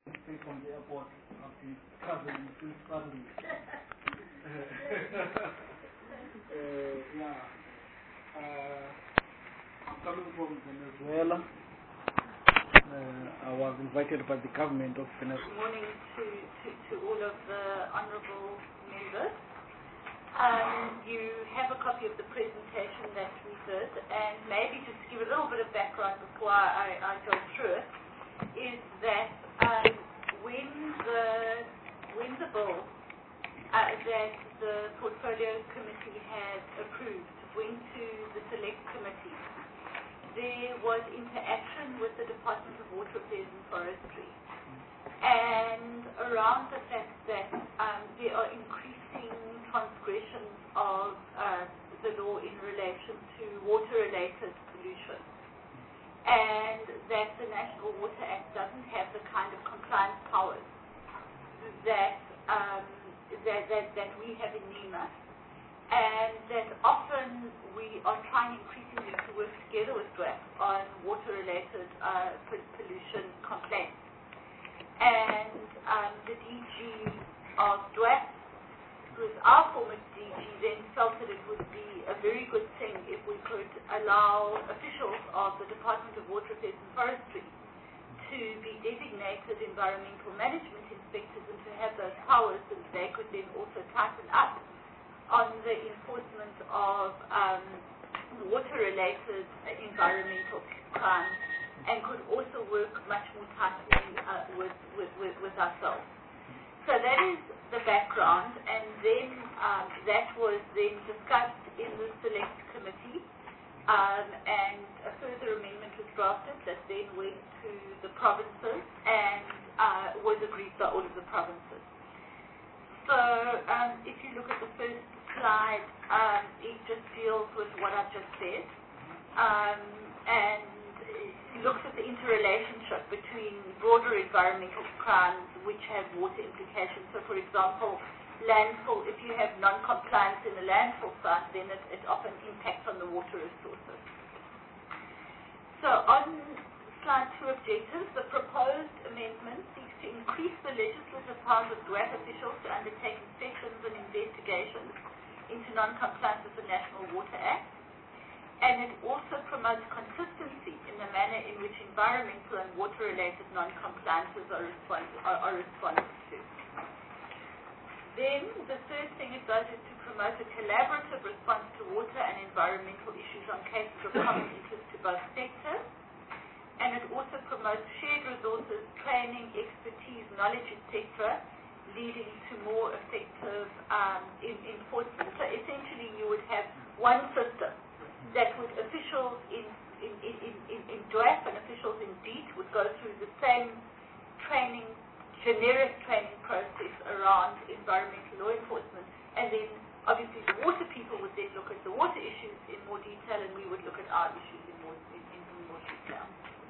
From the airport of the traveling to suddenly. I'm coming from Venezuela. I was invited by the government of Venezuela. Good morning to all of the honourable members. You have a copy of the presentation that we did, and maybe just to give a little bit of background before I go through it, is that when the bill that the Portfolio Committee had approved went to the Select Committee, there was interaction with the Department of Water Affairs and Forestry, and around the fact that there are increasing transgressions of the law in relation to water-related pollution, and that the National Water Act doesn't have the kind of compliance powers that we have in NEMA, and that often we are trying increasingly to work together with DWAP on water-related pollution complaints. And the DG of DWAP, who is our former DG, then felt that it would be a very good thing if we could allow officials of the Department of Water Affairs and Forestry to be designated environmental management inspectors and to have those powers so that they could then also tighten up on the enforcement of water-related environmental crimes, and could also work much more tightly with ourselves. So that is the background, and then that was then discussed in the Select Committee, and a further amendment was drafted that then went to the provinces and was agreed by all of the provinces. So if you look at the first slide, it just deals with what I've just said, and it looks at the interrelationship between broader environmental crimes which have water implications. So, for example, landfill, if you have non-compliance in the landfill site, then it often impacts on the water resources. So on slide 2 objectives, the proposed amendment seeks to increase the legislative powers of DWAP officials to undertake inspections and investigations into non-compliance with the National Water Act, and it also promotes consistency in the manner in which environmental and water-related non-compliances are responded to. Then the third thing it does is to promote a collaborative response to water and environmental issues on cases of common interest to both sectors, and it also promotes shared resources, training, expertise, knowledge, etc., leading to more effective enforcement. So essentially you would have one system that would officials in DWAP and officials in DEET would go through the same training, generic training process around environmental law enforcement, and then obviously the water people would then look at the water issues in more detail, and we would look at our issues in more detail.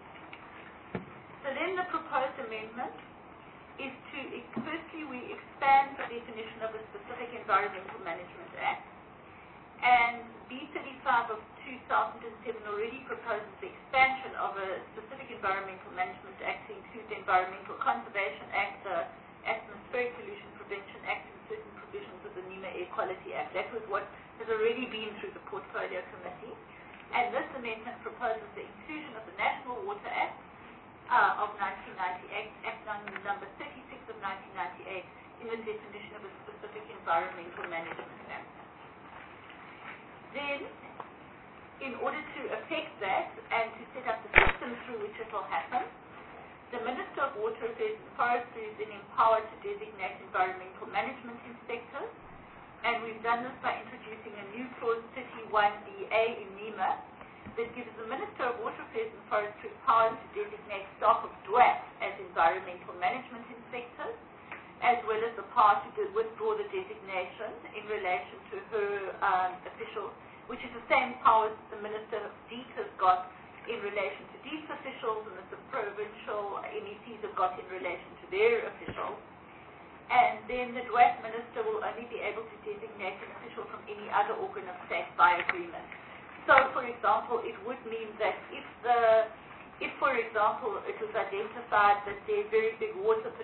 So then the proposed amendment is to, firstly, we expand the definition of a specific Environmental Management Act, and B35 of 2007 already proposes the expansion of a specific Environmental Management Act to include the Environmental Conservation Act, the Atmospheric Pollution Prevention Act, and certain provisions of the NEMA Air Quality Act. That was what has already been through the Portfolio Committee, and this amendment proposes the inclusion of the National Water Act of 1998, Act number 36 of 1998, in the definition of a specific Environmental Management Act. Then, in order to effect that and to set up the system through which it will happen, the Minister of Water Affairs and Forestry is then empowered to designate environmental management inspectors, and we've done this by introducing a new clause 31BA in NEMA that gives the Minister of Water Affairs and Forestry powers to designate staff of DWAP as environmental management inspectors, as well as the power to withdraw the designation in relation to her officials, which is the same powers the Minister of DEET has got in relation to DEET's officials, and that the provincial MECs have got in relation to their officials. And then the DWAP Minister will only be able to designate an official from any other organ of state by agreement. So, for example, it would mean that if, for example, it was identified that there are very big water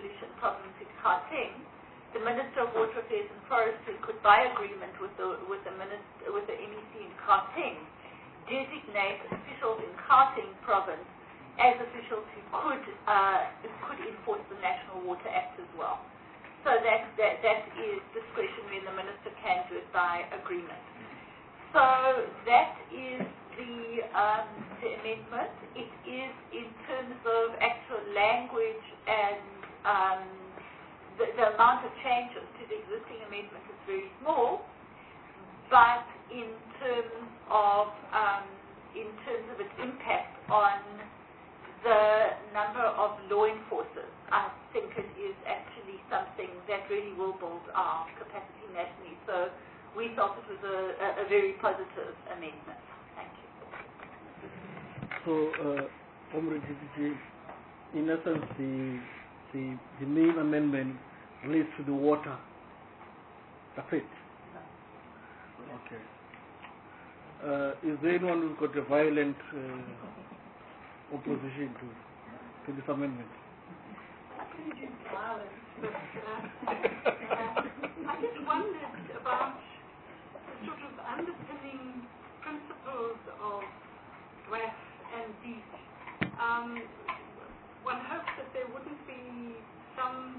the Minister of Water Affairs and Forestry could, by agreement with the MEC in Gauteng, designate officials in Gauteng province as officials who could enforce the National Water Act as well. So that is discretionary, and the minister can do it by agreement. So that is the amendment. It is, in terms of actual language and the amount of changes to the existing amendment is very small, but in terms of its impact on the number of law enforcers, I think it is actually something that really will build our capacity nationally. So we felt it was a very positive amendment. Thank you. So, Comrade GTG, in essence, the main amendment relates to the water. That's it. Okay. Is there anyone who's got a violent opposition to this amendment? Violence, but I just wondered about the sort of underpinning principles of WAF and DEET. One hopes that there wouldn't be some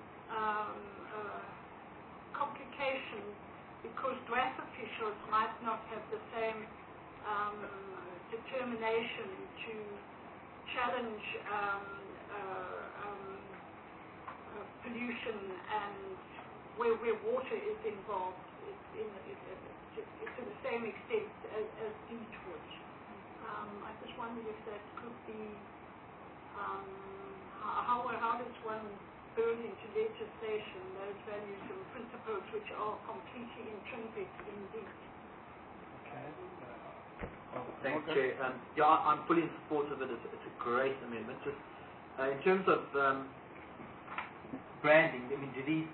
complication because DWAF officials might not have the same determination to challenge pollution and where water is involved. It's to the same extent as DEET would. I just wondered if that could be, how does one build into legislation those values and principles which are completely intrinsic in DEET? Okay. Thanks, Chair. I'm fully in support of it. It's a great amendment. Just in terms of branding, I mean, these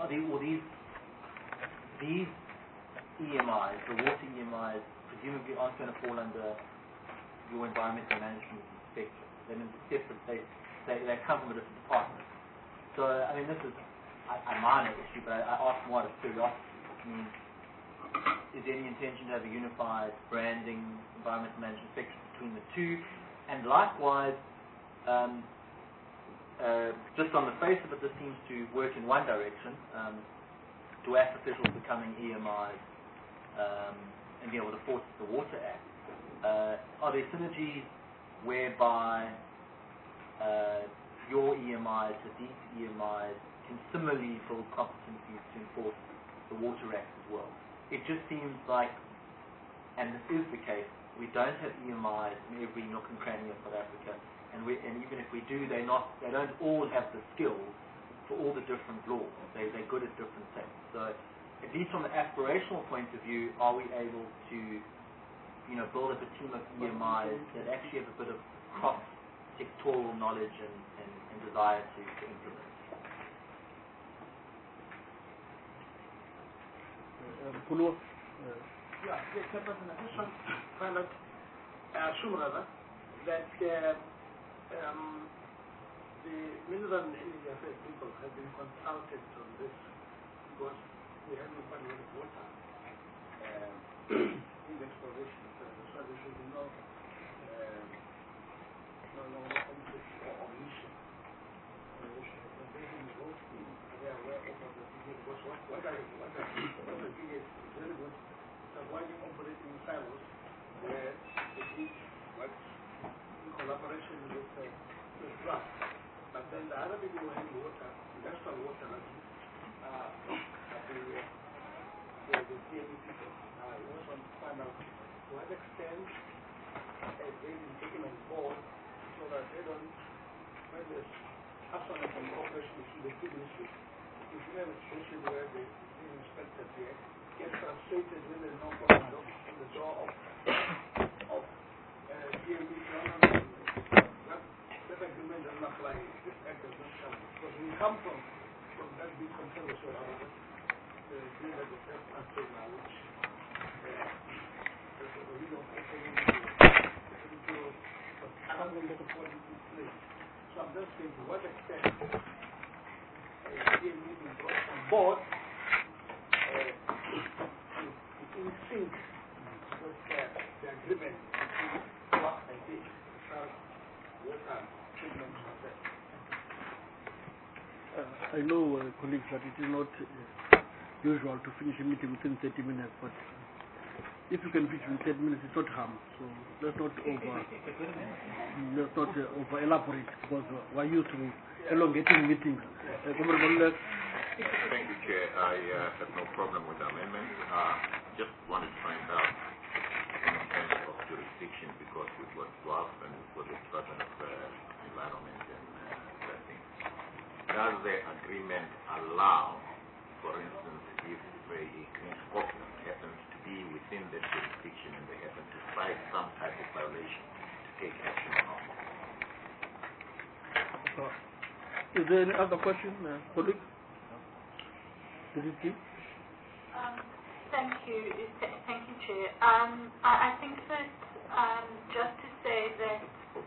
EMIs, the water EMIs, presumably aren't going to fall under your environmental management spectrum. They're separate. They come from a different department. So, I mean, this is a minor issue, but I ask more out of curiosity. I mean, is there any intention to have a unified branding, environmental management spectrum between the two? And likewise, just on the face of it, this seems to work in one direction. DWAF officials becoming EMIs and being able to force the Water Act. Are there synergies whereby your EMIs, the DEET EMIs, can similarly build competencies to enforce the Water Act as well? It just seems like, and this is the case, we don't have EMIs in every nook and cranny of South Africa, and even if we do, they don't all have the skills for all the different laws. They're good at different things. So, at least from an aspirational point of view, are we able to, build up a team of EMIs that actually have a bit of cross-sectoral knowledge and desire to implement? Yeah, Chairperson, I just want to assume rather that the Mineral and Energy Affairs people have been consulted on this because we have nobody with water in the exploration. So there should be no conflict or omission. They should have been involved. They are aware of what the PA was. What the PA is very good. So why you operating in silos where the DEET works in collaboration with DWAF. But then the other people who have water, industrial water, the DME people, we also want to find out to what extent they've been taken on board so that they don't, when there's absolute cooperation between the two ministries, if you have a situation where the inspector here gets frustrated when there's no problem on the door of DME, that agreement doesn't apply. This act does not come. Because we come from that big concern as well. The agreement that the first answer now, which we don't So I'm just saying, to what extent is DME being brought on board in sync with the agreement between DWAP and DIG as far as water treatment is concerned. I know, colleagues, that it is not usual to finish a meeting within 30 minutes, but if you can finish in 10 minutes, it's not harm. So let's not over elaborate, because we're used to elongating meetings. Thank you, Chair. I have no problem with the amendment. Just wanted to find out in terms of jurisdiction, because we've got DWAP and we've got the Department of Environment and that thing. Does the agreement allow, for instance, if a Green Scorpion happens to be within the jurisdiction and they happen to cite some type of violation, to take action or not? Is there any other question, colleague? Thank you, Chair. I think that just to say that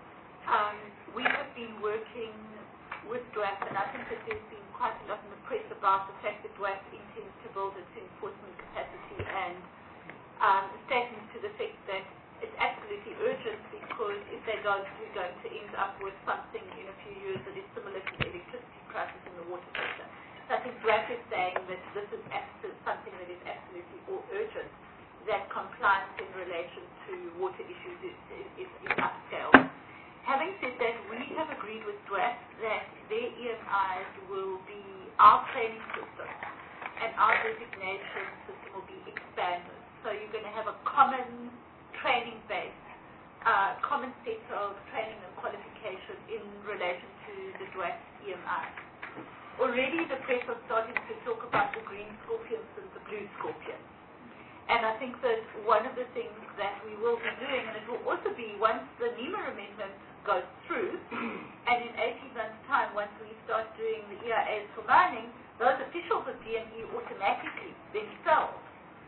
we have been working with DWAP, and I think that there's been quite a lot in the press about the fact that DWAP intends to build its enforcement capacity, and statements to the effect that it's absolutely urgent, because if they don't, we're going to end up with something in a few years that is similar to the electricity crisis in the water sector. So I think DWAP is saying that this is something that is absolutely urgent, that compliance in relation to water issues is upscaled. Having said that, we have agreed with DWAP that their EMIs will be our training system, and our designation system will be expanded. So you're going to have a common training base, common set of training and qualification in relation to the DWAP EMIs. Already the press are starting to talk about the green scorpions and the blue scorpions. And I think that one of the things that we will be doing, and it will also be once the NEMA amendment goes through, and in 18 months' time, once we start doing the EIAs for mining, those officials of DME automatically themselves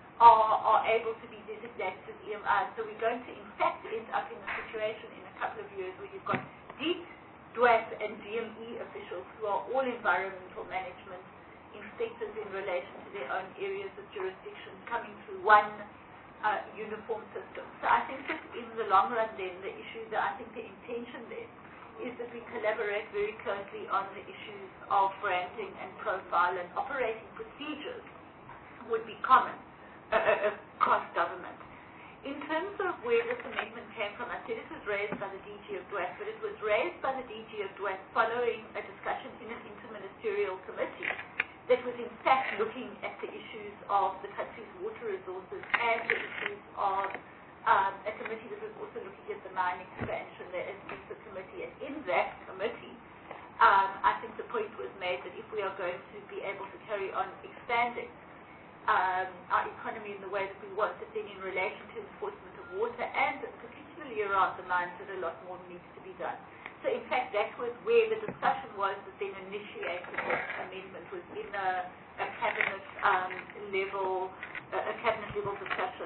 are able to be designated as EMIs. So we're going to, in fact, end up in a situation in a couple of years where you've got deep DWAP and DME officials who are all environmental management inspectors in relation to their own areas of jurisdiction coming through one uniform system. So I think that in the long run then, the issue that I think the intention there is that we collaborate very closely on the issues of branding and profile, and operating procedures would be common across government. In terms of where this amendment came from, I said it was raised by the DG of DWAP, but it was raised by the DG of DWAP following a discussion in an interministerial committee that was in fact looking at the issues of the country's water resources, and the issues of a committee that was also looking at the mine expansion, the NEPA committee. And in that committee, I think the point was made that if we are going to be able to carry on expanding our economy in the way that we want, that then in relation to enforcement of water, and particularly around the mines, that a lot more needs to be done. So in fact, that was where the discussion was that then initiated this amendment, was in a cabinet level discussion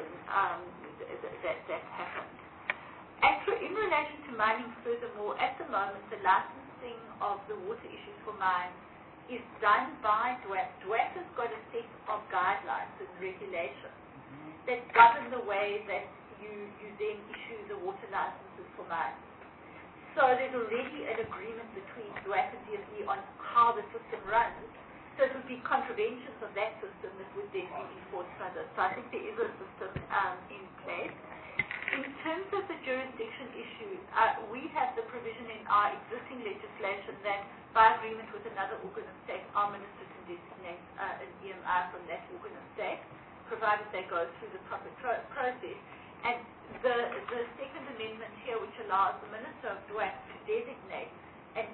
that happened. In relation to mining, furthermore, at the moment, the licensing of the water issues for mines is done by DWAP. DWAP has got a set of guidelines and regulations that govern the way that you then issue the water licenses for mines. So there's already an agreement between DWAP and DME on how the system runs. So it would be contraventions of that system that would then be enforced by this. So I think there is a system in place. In terms of the jurisdiction issue, we have the provision in our existing legislation that by agreement with another organ of state, our minister can designate an EMI from that organ of state, provided they go through the proper process. And the second amendment here, which allows the Minister of DWAP to designate an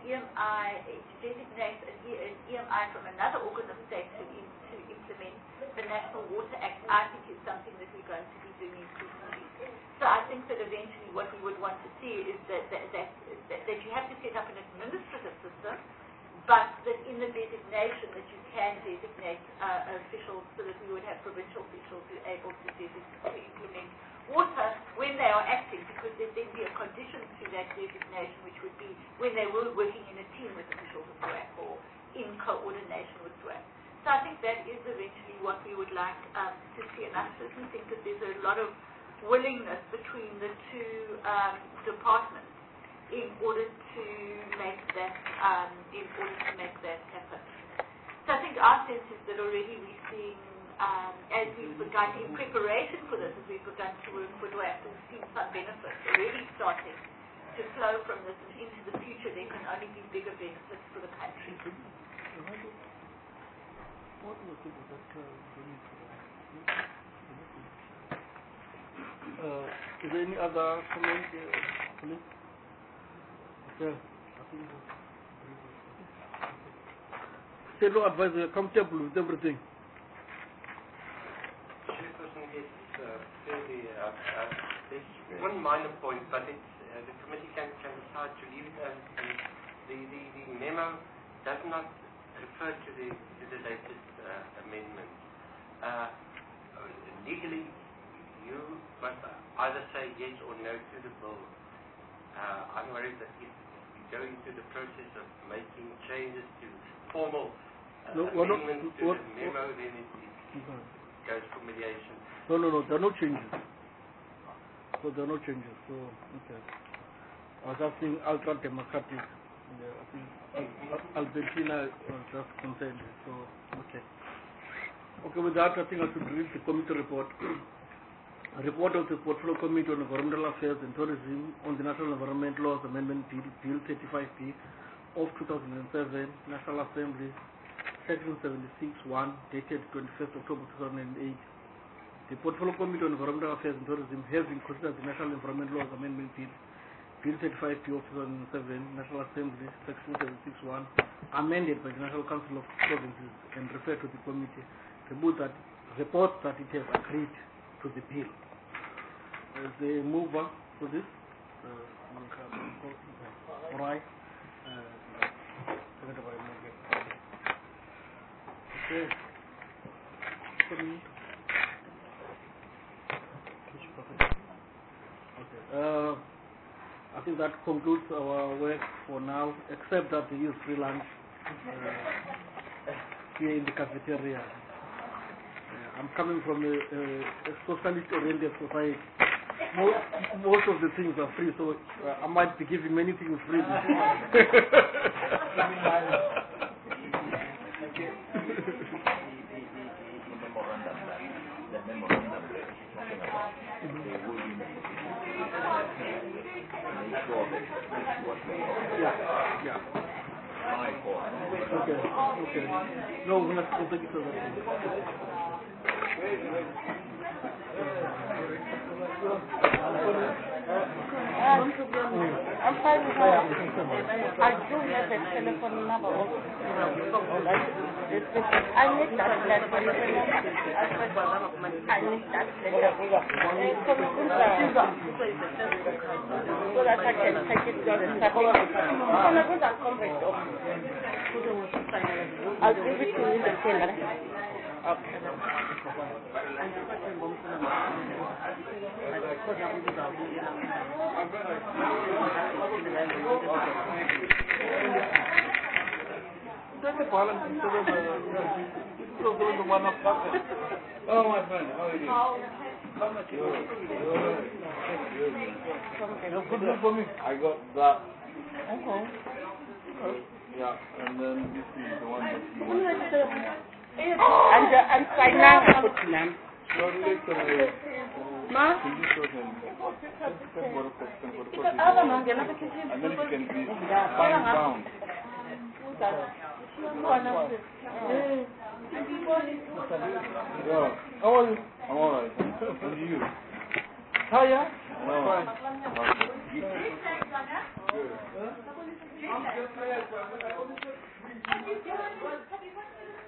EMI from another organ of state to implement the National Water Act, I think is something that we're going to be doing increasingly. So I think that eventually what we would want to see is that you have to set up an administrative system, but that in the designation that you can designate officials, so that we would have provincial officials who are able to implement water when they are acting, because there'd then be a condition to that designation, which would be when they were working in a team with officials of DWAP or in coordination with DWAP. So I think that is eventually what we would like to see, and I certainly think that there's a lot of willingness between the two departments in order to make that happen. So I think our sense is that already we're seeing, as we've begun in preparation for this, as we've begun to work with WAF, we've seen some benefits already starting to flow from this, and into the future there can only be bigger benefits for the country. What was it that is there any other comment, please? Yeah, I think so. Law advisor, comfortable with everything? Chairperson, yes, fairly. There's one minor point, but it's, the committee can decide to leave it as the memo does not refer to the latest amendment. Legally, you must either say yes or no to the bill. I'm worried that if we go into the process of making changes to formal amendments to the memo, then it goes for mediation. No, there are no changes. So there are no changes. So, okay. I was asking ultra-democratic. I think Albertina was just concerned. So, okay. Okay, with that, I think I should read the committee report. A report of the Portfolio Committee on Environmental Affairs and Tourism on the National Environment Laws Amendment Bill 35P of 2007, National Assembly, Section 76(1), dated 21st October 2008. The Portfolio Committee on Environmental Affairs and Tourism has considered the National Environment Laws Amendment Bill 35P of 2007, National Assembly, Section 76(1), amended by the National Council of Provinces and referred to the committee. Reports that it has agreed to the bill. As the mover to this, right? Okay. I think that concludes our work for now, except that we use free lunch here in the cafeteria. I'm coming from a socialist-oriented society. Most of the things are free, so I might be giving many things free. Yeah. Okay. No, we're not going to take it further. I'm fine with that. I do have a telephone number also. I need that letter. I need that letter. So that I can take it to the I'll give it to you in the camera. Okay. Oh, my friend, how are you? Good news for me. I got that. Okay. Yeah, and then this is the one that you want. And finance put them. Ma? And then you can be bound. Yeah. How are you? I'm alright. And you? Hiya? No. Fine.